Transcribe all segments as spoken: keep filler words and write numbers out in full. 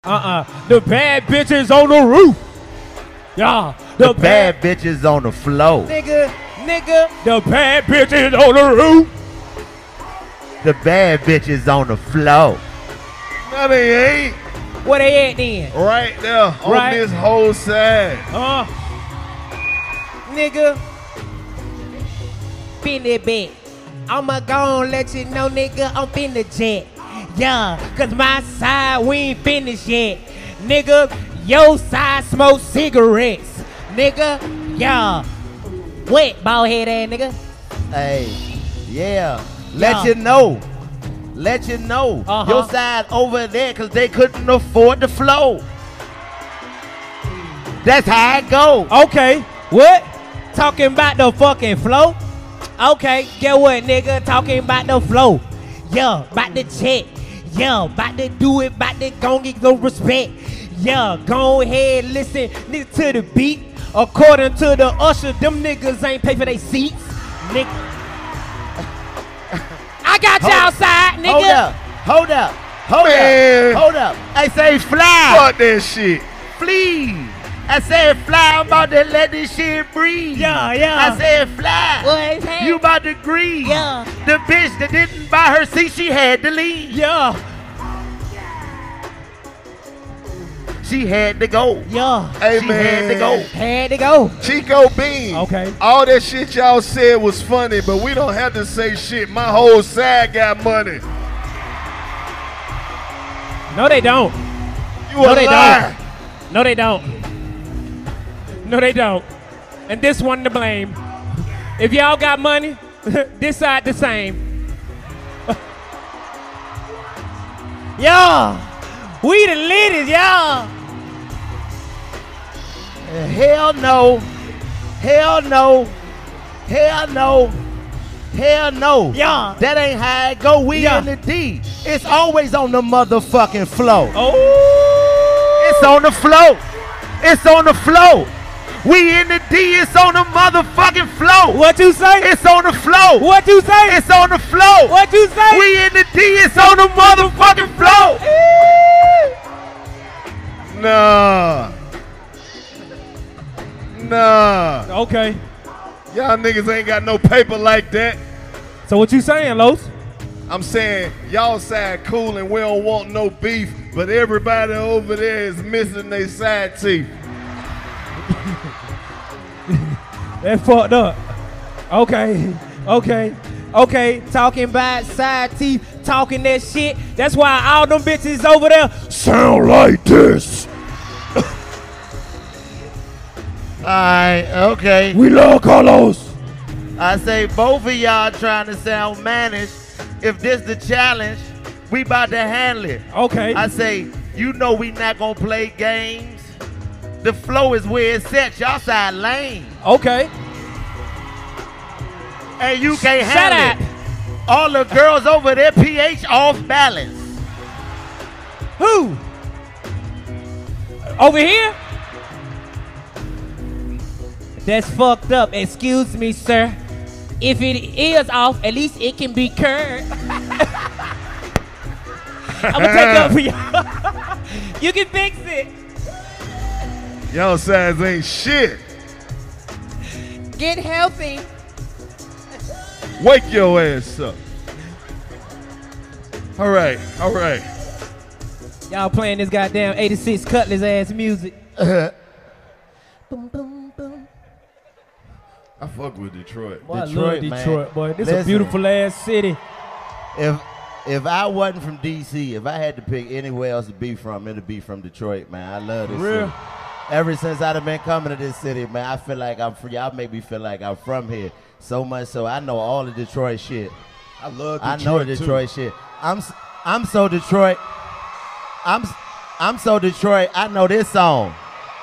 Uh-uh. The bad bitches on the roof. Yeah. The, the bad, bad bitches on the floor. Nigga, nigga. The bad bitches on the roof. The bad bitches on the floor. No, they ain't. Where they at then? Right there on right. this whole side. Uh. Nigga. Finna bet. I'ma gon' let you know, nigga, I'm finna jet. Yeah, cause my side, we ain't finished yet. Nigga, your side smoke cigarettes. Nigga, yeah. Wet, bald head ass nigga. Hey, yeah. Let yeah. you know. Let you know. Uh-huh. Your side over there cause they couldn't afford the flow. That's how it go. Okay, what? Talking about the fucking flow? Okay, get what, nigga? Talking about the flow. Yeah, about to check. Yeah, about to do it, about to go get no respect. Yeah, go ahead, listen nigga, to the beat. According to the usher, them niggas ain't pay for their seats. Nigga. I got you outside, nigga. Hold up, hold up, hold Man. up, hold up. I say fly. Fuck that shit. Flee. I said fly, I'm about to let this shit breathe. Yeah, yeah. I said fly. What is that? You about to grieve. Yeah. The bitch that didn't buy her seat, she had to leave. Yeah. She had to go. Yeah. Hey, she man. had to go. Had to go. Chico Bean. Okay. All that shit y'all said was funny, but we don't have to say shit. My whole side got money. No, they don't. You no, a they liar. don't. No, they don't. No, they don't. And this one to blame. If y'all got money, this side the same. Y'all, we the leaders, y'all. Hell no. Hell no. Hell no. Hell no. Yeah. That ain't how it go. We Yeah. in the D. It's always on the motherfucking flow. Oh. It's on the flow. It's on the flow. We in the D, it's on the motherfucking flow. What you say? It's on the flow. What you say? It's on the flow. What you say? We in the D, it's on the motherfucking flow. Nah. Nah. Okay. Y'all niggas ain't got no paper like that. So what you saying, Los? I'm saying y'all side cool and we don't want no beef, but everybody over there is missing their side teeth. That fucked up. Okay, okay, okay. Talking about side teeth, talking that shit. That's why all them bitches over there sound like this. Alright, okay. We love Carlos. I say both of y'all trying to sound managed. If this the challenge, we about to handle it. Okay. I say, you know we not gonna play games. The flow is where it's set. Y'all side lane. Okay. And you can't Shut handle it. All the girls over there, pH off balance. Who? Over here? That's fucked up. Excuse me, sir. If it is off, at least it can be curved. I'm gonna take up for you. You can fix it. Y'all sides ain't shit. Get healthy. Wake your ass up. All right, all right. Y'all playing this goddamn eighty-six Cutlass ass music. Boom, boom, boom. I fuck with Detroit. Boy, Detroit, I love Detroit, man. boy. This Listen. is a beautiful ass city. If if I wasn't from D C, if I had to pick anywhere else to be from, it'd be from Detroit, man. I love this Real? city. Ever since I've been coming to this city, man, I feel like I'm free. Y'all make me feel like I'm from here. So much so I know all the Detroit shit. I love Detroit. I know the Detroit too. shit. I'm s- I'm so Detroit. I'm s- I'm so Detroit. I know this song.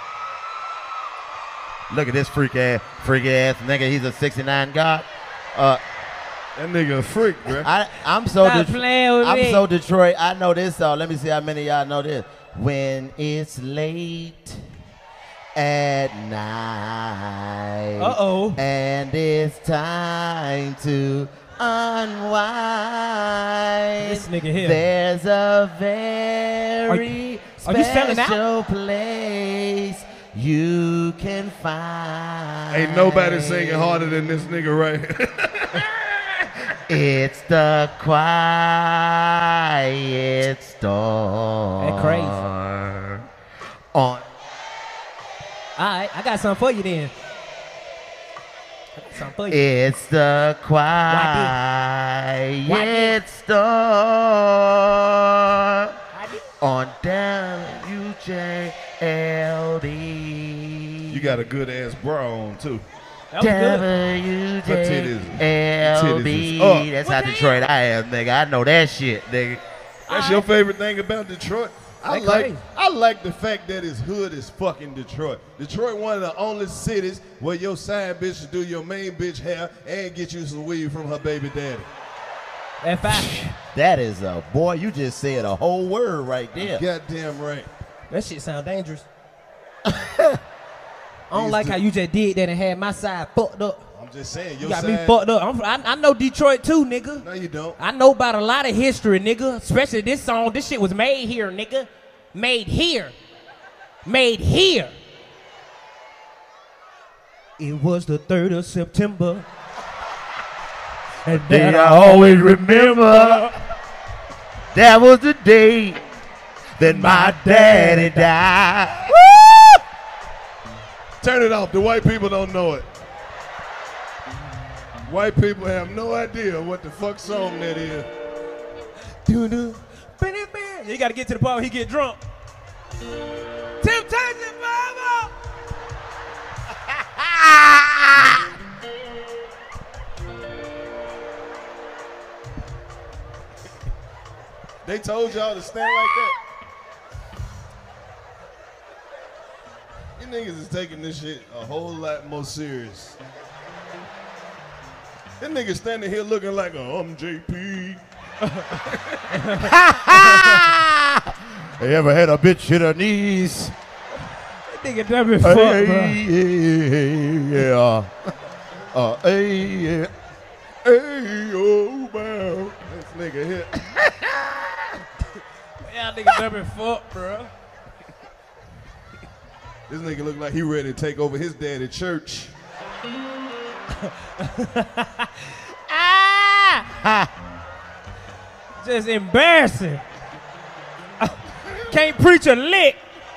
Look at this freak ass, freak ass nigga. He's a sixty-nine god. Uh, That nigga a freak, bro. I I'm so Stop Det- playing with I'm me. so Detroit. I know this song. Let me see how many of y'all know this. When it's late at night. Uh-oh. And it's time to unwind. This nigga here. There's a very Are you selling out? Special place you can find. Ain't nobody singing harder than this nigga right here. It's the quiet storm. That crazy. On. All right, I got something for you then. I got something for you. It's the Why quiet storm. On W J L D. You got a good ass bra on too. That was good. W Her titties- J L titties D. is up. That's how Detroit I am, nigga. I know that shit, nigga. That's your favorite thing about Detroit? I That like crazy. I like the fact that it's hood as fucking Detroit. Detroit one of the only cities where your side bitch should do your main bitch hair and get you some weed from her baby daddy. F I. That is a boy. You just said a whole word right there. Goddamn right. That shit sound dangerous. I don't These like two- how you just did that and had my side fucked up. I'm just saying, You your got side. me fucked up. I'm, I, I know Detroit too, nigga. No, you don't. I know about a lot of history, nigga. Especially this song. This shit was made here, nigga. Made here. Made here. It was the third of September. And That that I always remember. That was the day that my daddy died. Turn it off. The white people don't know it. White people have no idea what the fuck song that is. Doo-doo. You gotta get to the part where he get drunk. Temptation, mama! They told y'all to stand like that. You niggas is taking this shit a whole lot more serious. This nigga standing here looking like a um J P. They ever had a bitch hit her knees? That nigga done been fucked, Hey, bro. yeah. Uh, hey, yeah. Hey, oh, man. This nigga here. Y'all nigga done been fucked, bro. This nigga look like he ready to take over his daddy church. Ah! Just embarrassing. Can't preach a lick.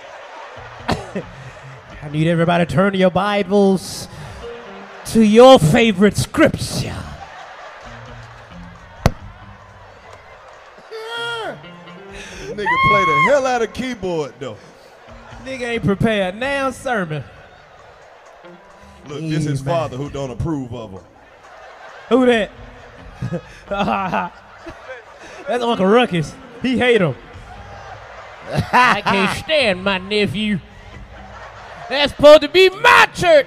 I need everybody to turn your Bibles to your favorite scripture. This nigga play the hell out of keyboard, though. Nigga ain't prepared now sermon. Look, this is father who don't approve of him. Who that? That's Uncle Ruckus. He hate him. I can't stand my nephew. That's supposed to be my church.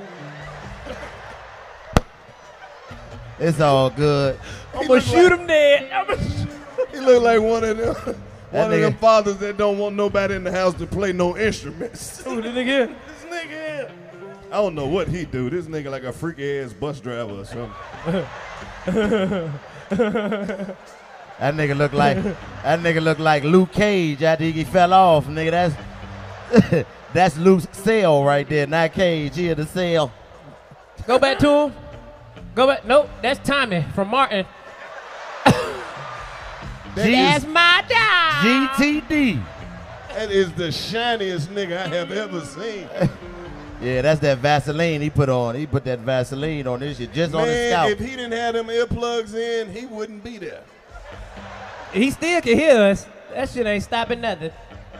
It's all good. I'm gonna shoot him dead. I'm gonna He look like one of them, one That of them nigga- fathers that don't want nobody in the house to play no instruments. Who the nigga here? This nigga here. I don't know what he do. This nigga like a freaky ass bus driver or something. That nigga look like that nigga look like Luke Cage after he fell off, nigga. That's that's Luke's cell right there, not Cage. Here the cell. Go back to him. Go back. Nope, that's Tommy from Martin. That's my dog. G T D. That is the shiniest nigga I have ever seen. Yeah, that's that Vaseline he put on. He put that Vaseline on this shit just on his Man, scalp. if he didn't have them earplugs in, he wouldn't be there. He still can hear us. That shit ain't stopping nothing.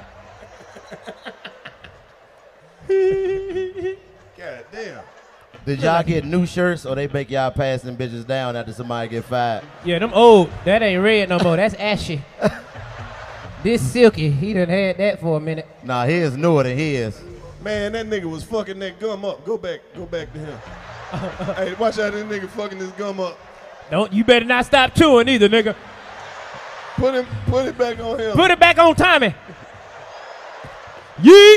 God damn. Did y'all get new shirts or they make y'all pass them bitches down after somebody get fired? Yeah, them old. That ain't red no more. That's ashy. This silky. He done had that for a minute. Nah, his newer than his. Man, that nigga was fucking that gum up. Go back, go back to him. Hey, watch out, this nigga fucking this gum up. Don't you better not stop chewing either, nigga. Put him, put it back on him. Put it back on Tommy. Yeet.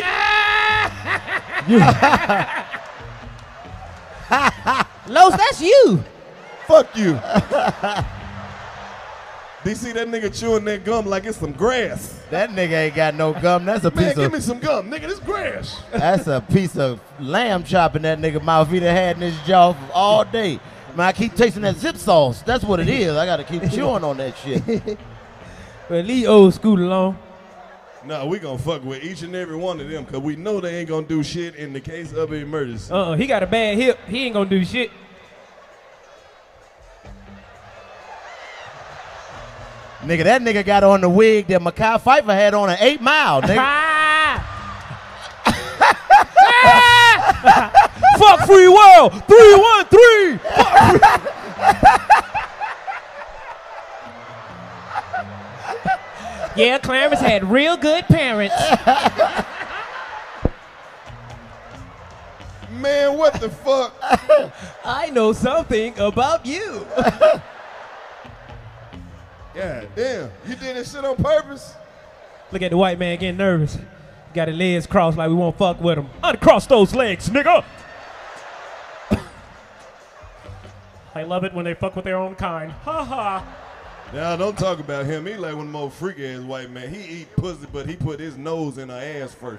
Los, that's you. Fuck you. They see that nigga chewing that gum like it's some grass. That nigga ain't got no gum. That's a Man, piece give of. me some gum, nigga. This grass. That's a piece of lamb chop in that nigga mouth. He done had in his jaw for all day. Man, I keep tasting that zip sauce. That's what it is. I gotta keep chewing on that shit. But leave old school alone. No, we gonna fuck with each and every one of them because we know they ain't gonna do shit in the case of an emergency. Uh-uh, he got a bad hip. He ain't gonna do shit. Nigga, that nigga got on the wig that Mekhi Phifer had on an eight mile, nigga. Fuck free world. Three, one, three. Yeah, Clarence had real good parents. Man, what the fuck? I know something about you. God damn, you did this shit on purpose? Look at the white man getting nervous. Got his legs crossed like we won't fuck with him. Uncross those legs, nigga. I love it when they fuck with their own kind. Ha ha. Now, don't talk about him. He like one of the most freaky ass white man. He eat pussy, but he put his nose in her ass first.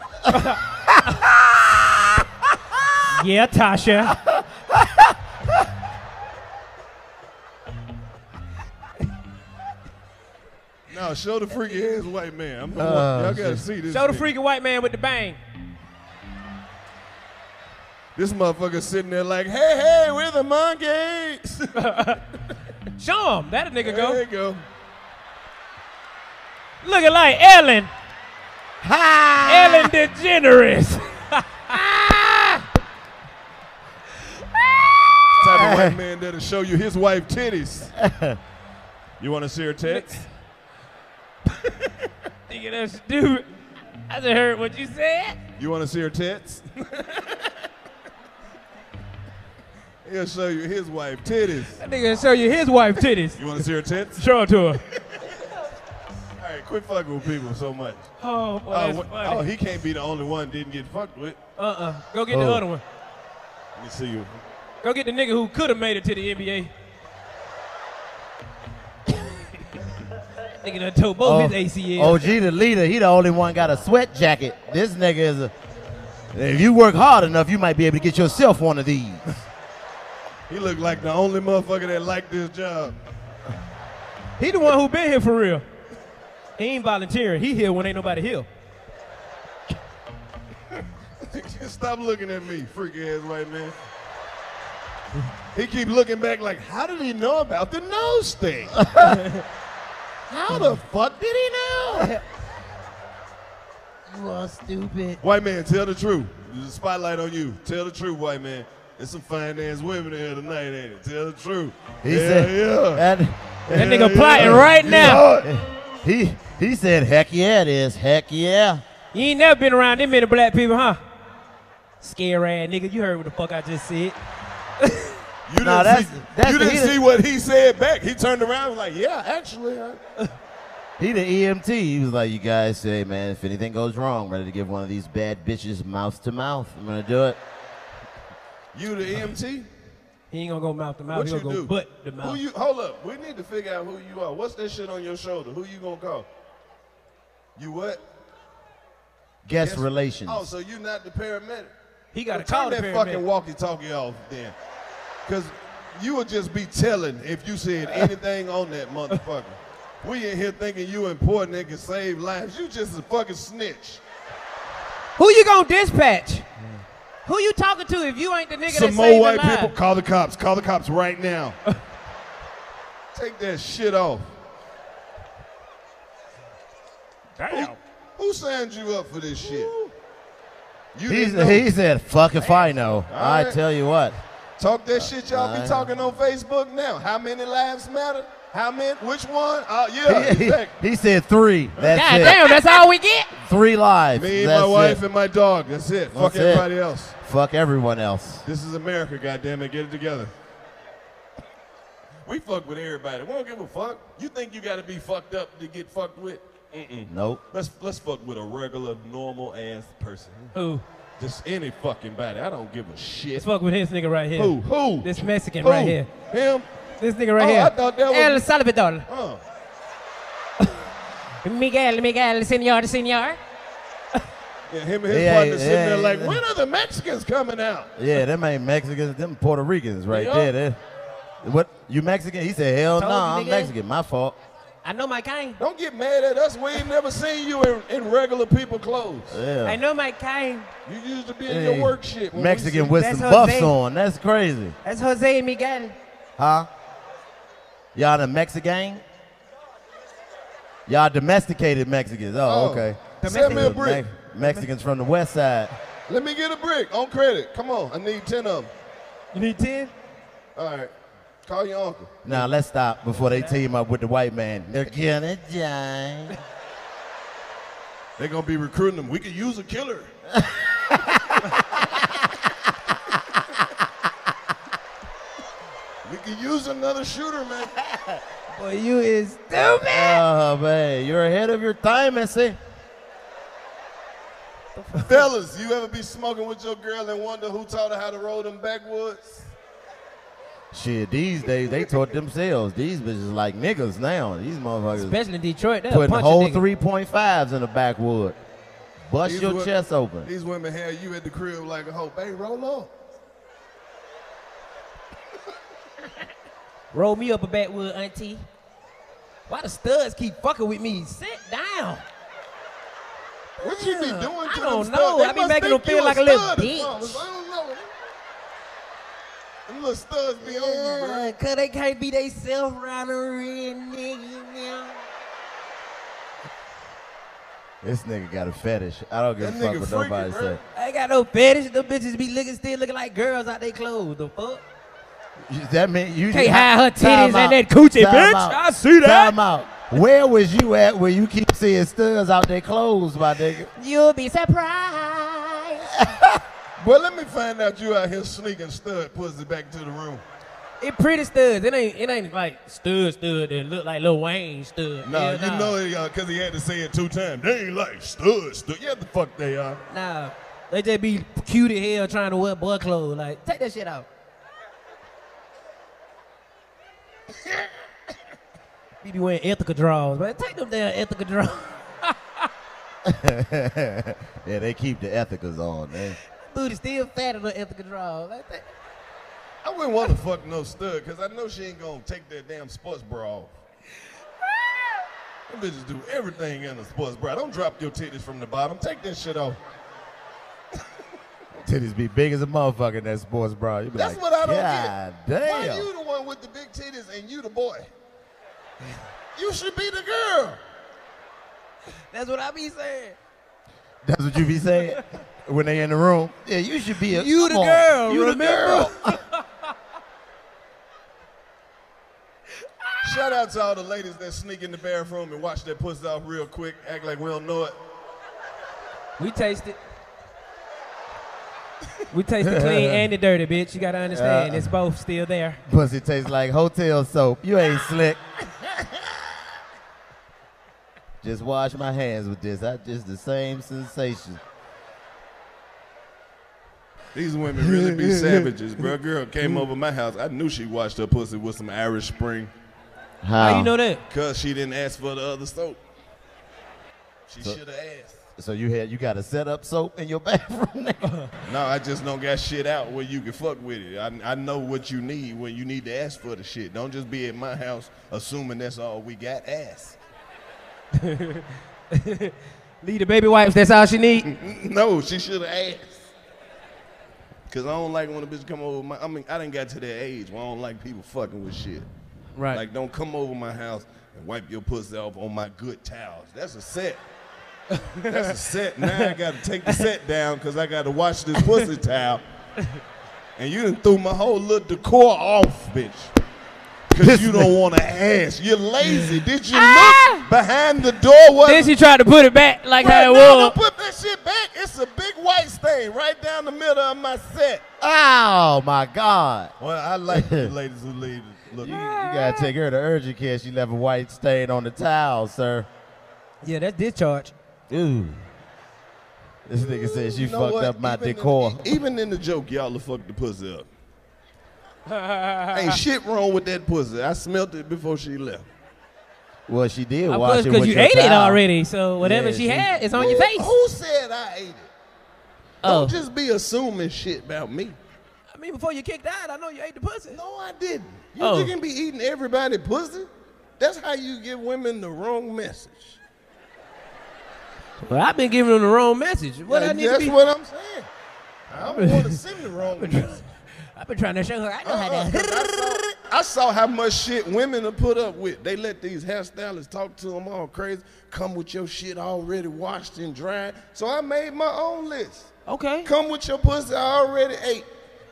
Yeah, Tasha. No, show the freaky ass white man. I'm, Uh, y'all gotta see this. Show the nigga. freaky white man with the bang. This motherfucker sitting there like, hey, hey, we're the monkeys. Show him. That a nigga There go. you go. Looking like Ellen. Ha! Ellen DeGeneres. Type of white man that'll show you his wife titties. You want to see her tits? Nigga, that's stupid. I just heard what you said. You want to see her tits? He'll show you his wife titties. That nigga show you his wife titties. You want to see her tits? Show it to her. All right, quit fucking with people so much. Oh, boy, Oh, that's wh- funny. oh, he can't be the only one didn't get fucked with. Uh-uh. Go get the Oh. other one. Let me see you. Go get the nigga who could have made it to the N B A. Nigga done told both Oh, his A C Ls. O G the leader, he the only one got a sweat jacket. This nigga is a. If you work hard enough, you might be able to get yourself one of these. He looked like the only motherfucker that liked this job. He the one who been here for real. He ain't volunteering. He here when ain't nobody here. Stop looking at me, freaky ass white man. He keep looking back like, how did he know about the nose thing? How the fuck did he know? You are stupid. White man, tell the truth. There's a spotlight on you. Tell the truth, white man. There's some fine ass women in here tonight, ain't it? Tell the truth. He yeah, said, yeah. That, That Yeah, nigga yeah. plotting right You now. know it. he he said, heck yeah, it is. Heck yeah. You ain't never been around them many black people, huh? Scare ass nigga. You heard what the fuck I just said. You didn't, Nah, that's- see, that's you the- didn't he see the- what he said back. He turned around and was like, yeah, actually. I, He the E M T. He was like, you guys say, man, if anything goes wrong, ready to give one of these bad bitches mouth to mouth. I'm going to do it. you the E M T? He ain't gonna go mouth to mouth. What He you gonna go do? butt to mouth. Who you? Hold up. We need to figure out who you are. What's that shit on your shoulder? Who you gonna call? You what? Guest Yes. relations. Oh, so you not the paramedic? He got to Well, call turn the that paramedic. fucking walkie-talkie off then, because you would just be telling if you said anything on that motherfucker. We in here thinking you important and can save lives. You just a fucking snitch. Who you gonna dispatch? Who you talking to if you ain't the nigga Some that more saved white the life? people. Call the cops. Call the cops right now. Take that shit off. Damn. Who signed you up for this shit? You He's, didn't know. he said, fuck if I know. I right. tell you what. Talk that shit y'all be Uh, talking on Facebook now. How many lives matter? How many? Which one? Uh, yeah, He, he- exactly. he said three. That's God it. damn, that's all we get? Three lives. Me and That's my wife it. and my dog. That's it. Fuck That's it. everybody else. Fuck everyone else. This is America, goddammit. Get it together. We fuck with everybody. We don't give a fuck. You think you gotta be fucked up to get fucked with? Mm-mm. Nope. Let's let's fuck with a regular, normal ass person. Who? Just any fucking body. I don't give a shit. Let's fuck with this nigga right here. Who? Who? This Mexican Who? right here. Him? This nigga right Oh, here. I thought that was- El Salvador. Oh. Miguel, Miguel, senor, senor. Yeah, him and his Yeah, partner sitting yeah, there like, yeah. when are the Mexicans coming out? Yeah, them ain't Mexicans, them Puerto Ricans right Yeah. there. They- what, you Mexican? He said, hell no, Told you, I'm nigga. Mexican. My fault. I know my kind. Don't get mad at us. We ain't never seen you in, in regular people clothes. Yeah. I know my kind. You used to be in Hey, your work shit. when we Mexican see- with That's some Jose. buffs on. That's crazy. That's Jose and Miguel. Huh? Y'all the Mexican? Y'all domesticated Mexicans. Oh, Oh. okay. Send me a Me- brick. Mexicans from the west side. Let me get a brick on credit. Come on. I need ten of them. You need ten? All right. Call your uncle. Now let's stop before they team up with the white man. They're gonna die. They're going to be recruiting them. We could use a killer. We could use another shooter, man. Boy, you is stupid. Oh man, you're ahead of your time, Missy. Fellas, you ever be smoking with your girl and wonder who taught her how to roll them backwoods? Shit, these days they taught themselves. These bitches like niggas now. These motherfuckers Especially in Detroit. They'll putting punch a whole nigga. three point fives in the backwood. Bust These your wo- chest open. These women had you at the crib like a hoe. Hey, roll on. Roll me up a backwood, auntie. Why the studs keep fucking with me? Sit down. What you be doing to I them don't studs? know. They I be must making them think you feel like a stud little or bitch. something. I don't know. Them little studs be on you, bro. Yeah, cause they can't be they self around a real nigga now. This nigga got a fetish. I don't give That a fuck nigga what freaky, nobody bro. say. I ain't got no fetish. Them bitches be looking still looking like girls out their clothes. The fuck? That mean you Can't hide her Time titties out. and that coochie, Time bitch. out. I see that. Time out. Where was you at where you keep seeing studs out their clothes, my nigga? You'll be surprised. Well, let me find out you out here sneaking stud pussy back to the room. It pretty studs. It ain't it ain't like stud stud that look like Lil Wayne stud. No, Hell you nah. know it because he had to say it two times. They ain't like stud, stud. Yeah, the fuck they are. Nah, they just be cute as hell trying to wear boy clothes. Like, take that shit out. You be wearing ethical drawers, man. Take them damn ethical drawers. Yeah, they keep the ethicals on, man. Booty still fat in the ethical drawers. Like that. I wouldn't want to fuck no stud because I know she ain't gonna take that damn sports bra off. Them bitches do everything in a sports bra. Don't drop your titties from the bottom. Take that shit off. Titties be big as a motherfucker in that sports bra. You be That's like, what I don't God get. Why damn. you the one with the big titties and you the boy? You should be the girl. That's what I be saying. That's what you be saying when they in the room. Yeah, you should be a You come the on. girl, You the remember? girl. Shout out to all the ladies that sneak in the bathroom and wash their pussy off real quick, act like we don't know it. We taste it. We taste the clean and the dirty, bitch. You gotta understand, Uh, it's both still there. Pussy tastes like hotel soap. You ain't slick. Just wash my hands with this. I just the same sensation. These women really be savages, bro. A girl came over my house. I knew she washed her pussy with some Irish Spring How? How you know that? because she didn't ask for the other soap. She So- should have asked. So you had you got a set up soap in your bathroom? nigga? No, I just don't got shit out where you can fuck with it. I, I know what you need when you need to ask for the shit. Don't just be at my house assuming that's all we got. Ask. Leave the baby wipes, that's all she need. No, she should have asked. Cause I don't like when a bitch come over my. I mean, I done got to that age where I don't like people fucking with shit. Right. Like, don't come over my house and wipe your pussy off on my good towels. That's a set. That's a set. Now I gotta take the set down because I gotta wash this pussy towel. And you done threw my whole little decor off, bitch. Because you don't want to ask. You're lazy. Did you Ah! look behind the door? What? Then she tried to put it back like Right how it now, was. don't put that shit back. It's a big white stain right down the middle of my set. Oh my God! Well, I like the ladies who leave. Look, You, you gotta take her to urgent care. She left a white stain on the towel, sir. Yeah, that's discharge. Ooh. This nigga said she you know fucked what? up my Even in- decor. even in the joke, y'all have fucked the pussy up. Ain't shit wrong with that pussy. I smelt it before she left. Well, she did Of wash course, it because with you your ate it towel. already. So whatever Yeah, she she- had, it's on who, your face. Who said I ate it? Oh. Don't just be assuming shit about me. I mean, before you kicked out, I know you ate the pussy. No, I didn't. You, Oh. you can be eating everybody pussy. That's how you give women the wrong message. Well, I've been giving them the wrong message. What Yeah, I need that's to be. what I'm saying. I don't want to send the wrong message. I've been trying to show her I know how Uh-uh, 'cause I, to. saw, I saw how much shit women have put up with. They let these hairstylists talk to them all crazy. Come with your shit already washed and dried. So I made my own list. Okay. Come with your pussy I already ate.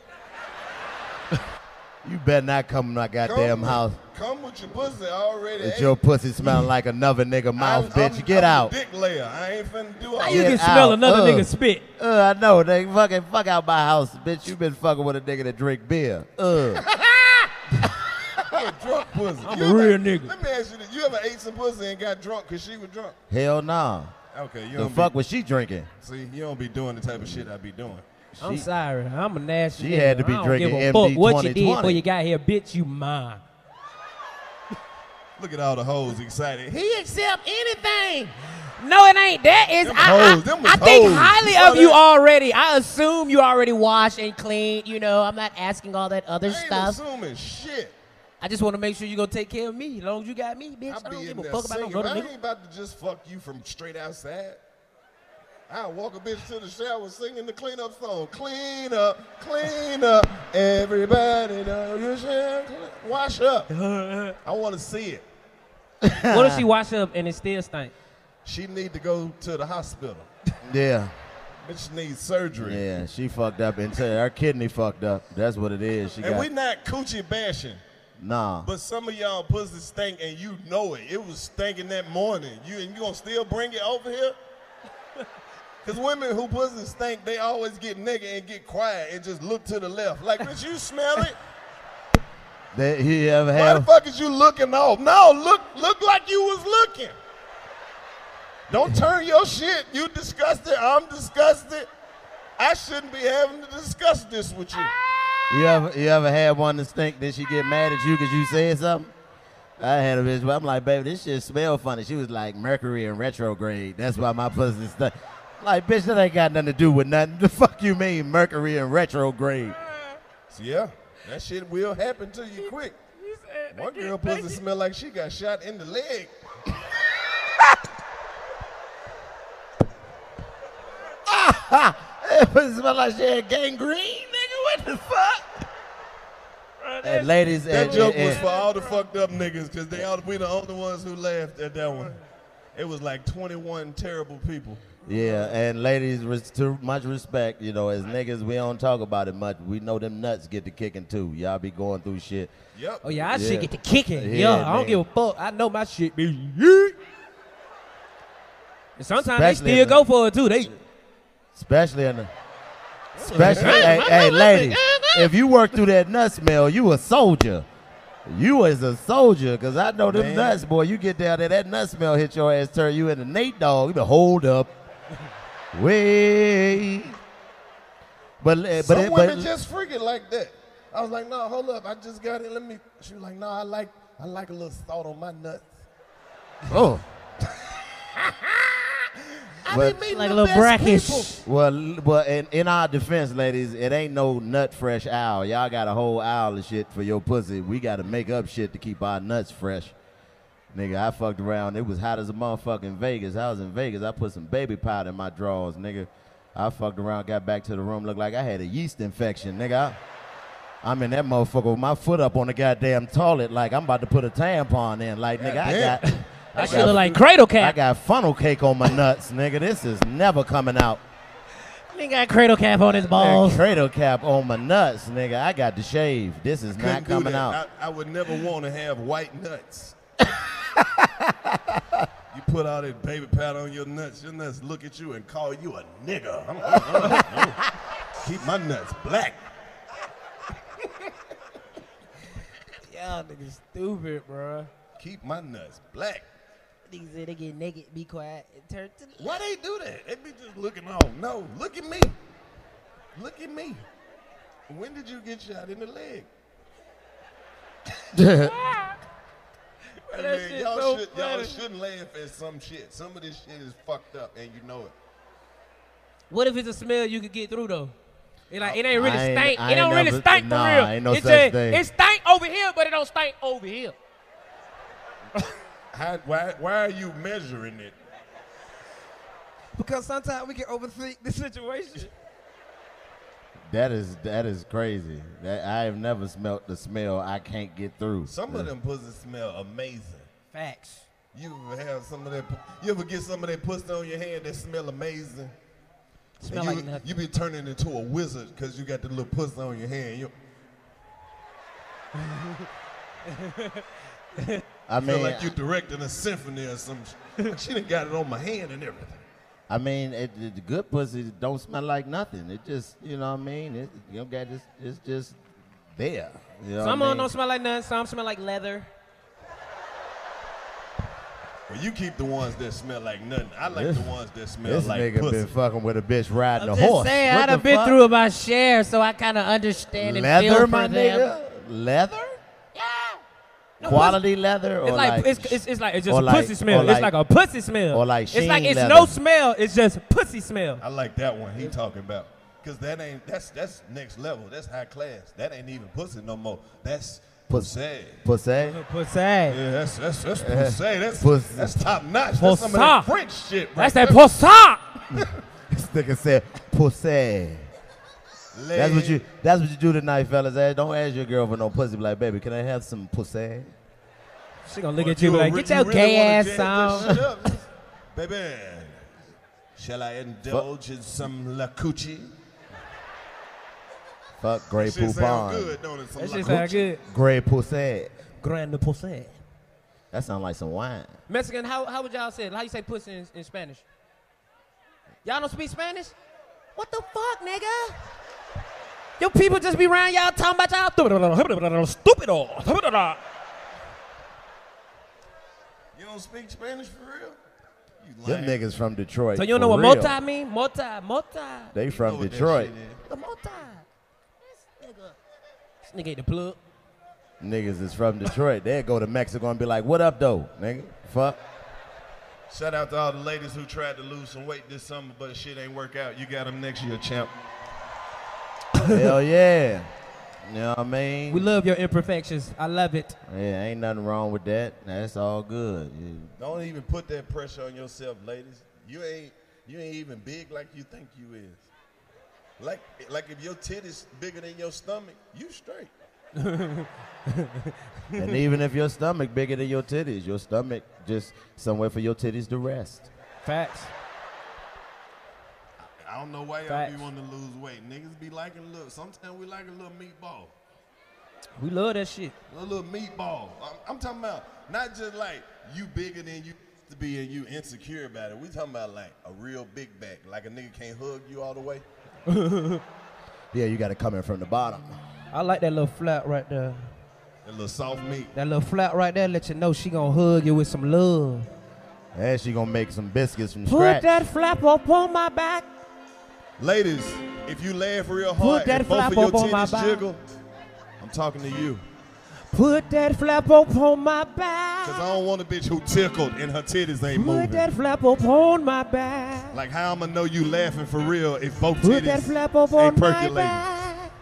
You better not come in my goddamn with- house Come with your pussy I already with ate. your pussy smelling like another nigga mouth, I'm- bitch. I'm- Get I'm out. a dick layer. I ain't finna do all How you Get can that. smell out. another Ugh. nigga spit? Uh, I know, they fucking fuck out my house, bitch. You been fucking with a nigga that drink beer. Uh. You a drunk pussy. I'm You a ever- real nigga. Let me ask you this. You ever ate some pussy and got drunk because she was drunk? Hell nah. Okay, you The don't fuck be, was she drinking? see, you don't be doing the type of shit I be doing. I'm She- sorry. I'm a nasty she nigga. had to be I don't drinking give a M fuck D what you did twenty before you got here, bitch. You mine. Look at all the hoes excited. He He accept anything. No, it ain't. That is, Them I, I, hoes, them was I think hoes. highly You saw of you that? already. I assume you already washed and cleaned. You know, I'm not asking all that other I ain't stuff. assuming shit. I just want to make sure you gonna take care of me. As long as you got me, bitch, I, I don't be give in a there fuck about no singing. other I nigga. ain't about to just fuck you from straight outside. I walk a bitch to the shower singing the cleanup song. Clean up, clean up, everybody know you should clean- wash up. I want to see it. What if she wash up and it still stink? She need to go to the hospital. Yeah. Bitch needs surgery. Yeah, she fucked up and said her kidney fucked up. That's what it is. She And got we not coochie bashing, nah. but some of y'all pussy stink and you know it. It was stinking that morning. You and you gonna still bring it over here? Cause women who pussy stink, they always get naked and get quiet and just look to the left. Like, bitch, you smell it? That he ever Why the have fuck is you looking off? No, look, look like you was looking. Don't turn your shit. You disgusted. I'm disgusted. I shouldn't be having to discuss this with you. you ever you ever had one to stink? Did she get mad at you because you said something? I had a bitch. But I'm like, baby, this shit smell funny. She was like, Mercury in retrograde. That's why my pussy stink. Like, bitch, that ain't got nothing to do with nothing. The fuck you mean, Mercury in retrograde? So, yeah, that shit will happen to you quick. One girl pussy smell like she got shot in the leg. It pussy smell like she had gangrene, nigga. What the fuck? And ladies, That and, joke and- was for all the fucked up niggas, because they all we the only ones who laughed at that one. It was like twenty-one terrible people. yeah, and ladies, res- too much respect. You know, as niggas, we don't talk about it much. We know them nuts get to kicking too. Y'all be going through shit. Yep. Oh yeah, I Yeah. shit get to kicking. Yeah, Yeah, I don't man. give a fuck. I know my shit be yeet. And sometimes Especially they in still the- go for it too. They Especially in the, especially, hey, hey, ladies, if you work through that nut smell, you a soldier. You is a soldier, cause I know them Man. nuts, boy. You get down there, that nut smell hit your ass, turn you into Nate Dogg. You be hold up, wait. But uh, but Some it, women but just freaking like that. I was like, no, hold up, I just got it. Let me. She was like, no, I like, I like a little salt on my nuts. oh I Well- been meeting like a the little best brackish. people. well l- well in, in our defense, ladies, it ain't no nut fresh owl. Y'all got a whole owl of shit for your pussy. We got to make up shit to keep our nuts fresh. Nigga, I fucked around. It was hot as a motherfucker in Vegas. I was in Vegas. I put some baby powder in my drawers, nigga. I fucked around, got back to the room, looked like I had a yeast infection, nigga. I, I'm in that motherfucker with my foot up on the goddamn toilet like I'm about to put a tampon in. Like, nigga, I Goddamn. got, I that shit look got, like cradle I cap. got funnel cake on my nuts, nigga. This is never coming out. Nigga got cradle cap on his That balls. cradle cap on my nuts, nigga. I got to shave. This is Couldn't not do coming that. out. I, I would never want to have white nuts. You put all that baby powder on your nuts, your nuts look at you and call you a nigga. I'm, I'm- I'm- I'm- keep my nuts black. Y'all niggas stupid, bro. Keep my nuts black. Niggas say they get naked, be quiet, and turn to the Why they do that? They be just looking on. No, look at me. Look at me. When did you get shot in the leg? that man, shit y'all so should y'all funny. shouldn't laugh at some shit. Some of this shit is fucked up, and you know it. What if it's a smell you could get through though? It like it ain't really I ain't- stink. I It don't ain't really never- stink for nah, real. ain't no it such just thing. it stink over here, but it don't stink over here. How, why why are you measuring it? Because sometimes we can overthink the situation. That is that is crazy. That I have never smelt the smell I can't get through. Some of them pussies smell amazing. Facts. You ever have some of that? You ever get some of that pussy on your hand that smell amazing? Smell And like you, nothing. you be turning into a wizard because you got the little pussy on your hand. You I feel mean, like you directing a symphony or some shit. She done got it on my hand and everything. I mean, it, it, the good pussy don't smell like nothing. It just, you know what I mean? It, you know, got this, it's just there. You know Some what I of them mean? don't smell like nothing. Some smell like leather. Well, you keep the ones that smell like nothing. I like This- the ones that smell This like nigga pussy. been fucking with a bitch riding I'm a just horse. saying, What I done the been fuck? through about share, so I kind of understand and leather, feel my for them. nigga. Leather? Yeah. No, Quality leather, or It's like, like, it's, it's, it's like it's just or a like- pussy smell. or it's like- like a pussy smell. or like it's like sheen it's leather. no smell. It's just pussy smell. I like that one he talking about. Cause that ain't that's that's next level. That's high class. That ain't even pussy no more. That's Pussy. pussy. pussy. Pussy. Yeah, that's that's that's pussy. That's Pussy. that's top notch. That's some of that Pussy. French shit. Right That's that there. pussy. This nigga said pussy. That's what you. That's what you do tonight, fellas. Eh? Don't ask your girl for no pussy. Be like, baby, can I have some pussy? She gonna look Or at you if like, re- get your really gay wanna ass jazz that on. shit up, baby. Shall I indulge in some La Coochie? Fuck Grey Shit sound Poupon. good, don't it? Some That La shit sound Coochie. good. Grey pussy. Grand pussy. That sound like some wine. Mexican, how, how would y'all say it? How you say pussy in, in Spanish? Y'all don't speak Spanish? What the fuck, nigga? Your people just be around y'all talking about y'all stupido. You don't speak Spanish for real? You Them lying. niggas from Detroit. So you don't know for what real. mota mean? Mota, mota. They You from know what that Detroit. shit is. The mota. This nigga. This nigga ain't the plug. Niggas is from Detroit. They go to Mexico and be like, what up, though, nigga? Fuck. Shout out to all the ladies who tried to lose some weight this summer, but shit ain't work out. You got them next year, champ. Hell yeah. You know what I mean? We love your imperfections. I love it. Yeah, ain't nothing wrong with that. That's all good. Yeah. Don't even put that pressure on yourself, ladies. You ain't you ain't even big like you think you is. Like like if your titties bigger than your stomach, you straight. And even if your stomach bigger than your titties, your stomach just somewhere for your titties to rest. Facts. I don't know why y'all Facts. be wanting to lose weight. Niggas be liking look. Sometimes we like a little meatball. We love that shit. A little meatball. I'm, I'm talking about not just like you bigger than you used to be and you insecure about it. We talking about like a real big back. Like a nigga can't hug you all the way. Yeah, you got to come in from the bottom. I like that little flap right there. That little soft meat. That little flap right there let you know she gonna hug you with some love. And she gonna make some biscuits from Put scratch. that flap up on my back. Ladies, if you laugh real hard that and both flap of your up on my titties back. jiggle, I'm talking to you. Put that flap up on my Cause back. I don't want a bitch who tickled and her titties ain't Put moving. that flap up on my back. Like how I'ma know you laughing for real if both Put that titties flap up on ain't my percolating. back.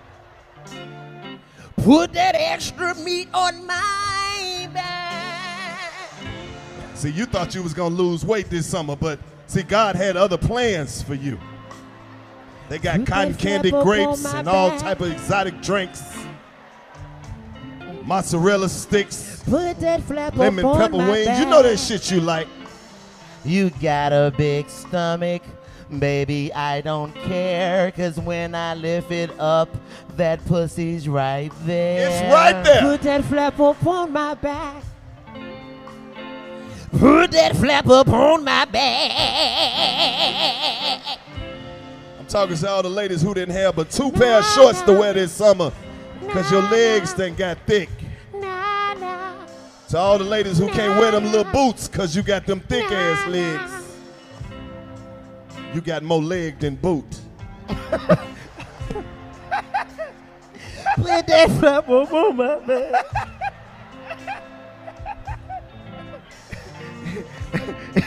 Put that extra meat on my back. See, you thought you was gonna lose weight this summer, but see, God had other plans for you. They got Put cotton that candy flap up grapes on my and all back. type of exotic drinks, mozzarella sticks, Put that flap lemon up on pepper my wings. back. You know that shit you like. You got a big stomach, baby, I don't care. Cause when I lift it up, that pussy's right there. It's right there. Put that flap up on my back. Put that flap up on my back. I'm talking to all the ladies who didn't have but two pair of shorts to wear this summer because your legs done got thick. Nah, nah. To all the ladies who can't wear them little boots because you got them thick ass legs. You got more leg than boot. Put that flap up on my back.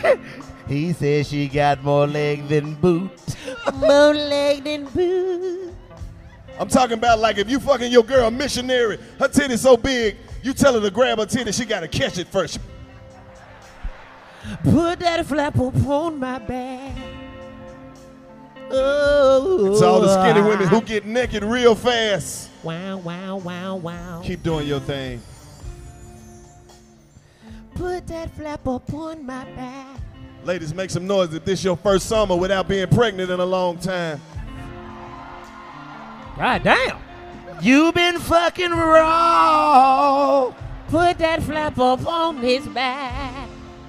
He said she got more leg than boot. More leg than boot. I'm talking about like if you fucking your girl missionary, her titty so big, you tell her to grab her titty, she gotta catch it first. Put that flap upon my back. Oh, It's all the skinny women who get naked real fast. Wow, wow, wow, wow. Keep doing your thing. Put that flap upon my back. Ladies, make some noise if this your first summer without being pregnant in a long time. God damn. You been fucking raw. Put that flap upon his back.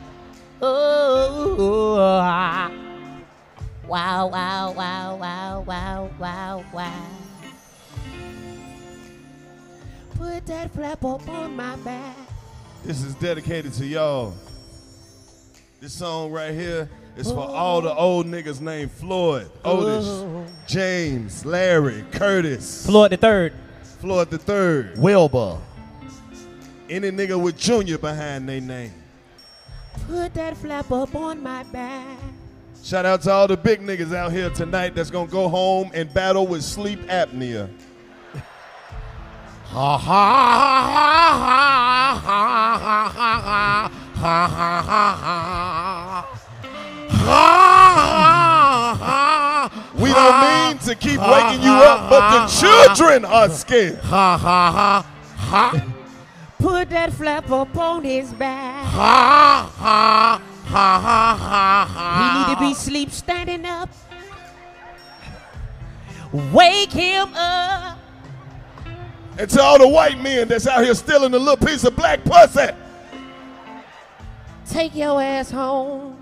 Oh, ah. Wow, wow, wow, wow, wow, wow, wow. Put that flap upon my back. This is dedicated to y'all. This song right here is for all the old niggas named Floyd, Otis, Oh. James, Larry, Curtis, Floyd the third. Floyd the third. Wilbur. Any nigga with Junior behind their name. Put that flap upon my back. Shout out to all the big niggas out here tonight that's gonna go home and battle with sleep apnea. Ha ha ha ha ha ha ha ha ha ha ha. We don't mean to keep waking you up, but the children are scared. Ha ha ha ha Put that flap upon his back. ha ha ha ha ha. He need to be sleep standing up. Wake him up. And to all the white men that's out here stealing a little piece of black pussy, Take your ass home.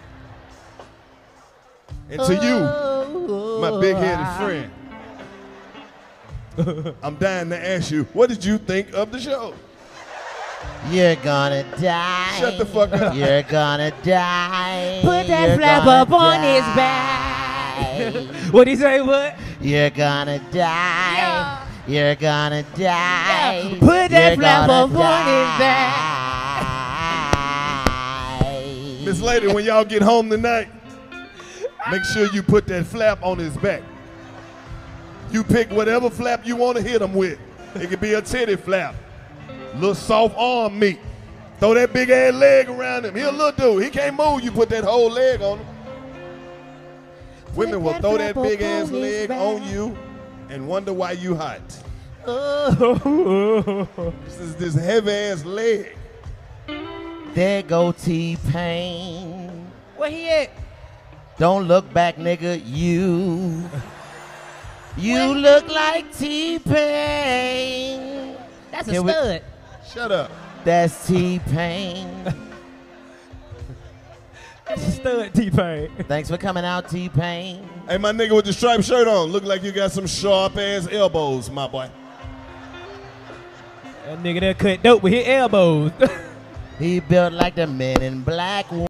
and to you, Oh, my big-headed friend, I'm dying to ask you, what did you think of the show? You're gonna die. Shut the fuck up. You're gonna die. Put that You're flap gonna up on his die. back. What'd he say, what? You're gonna die. Yeah. You're gonna die. Yeah. Put that You're flap gonna up on his die. Miss Lady, when y'all get home tonight, make sure you put that flap on his back. You pick whatever flap you want to hit him with. It could be a titty flap, little soft arm meat. Throw that big ass leg around him. He a little dude. He can't move. You put that whole leg on him. Women will that throw that flap big up ass on his leg back. on you and wonder why you hot. Oh. This is this heavy ass leg. There go T-Pain. Where he at? Don't look back, nigga. You. You look like T-Pain. That's a Can we- stud. Shut up. That's T-Pain. That's a stud T-Pain. Thanks for coming out, T-Pain. Hey, my nigga with the striped shirt on, look like you got some sharp ass elbows, my boy. That nigga that cut dope with his elbows. He built like the men in black.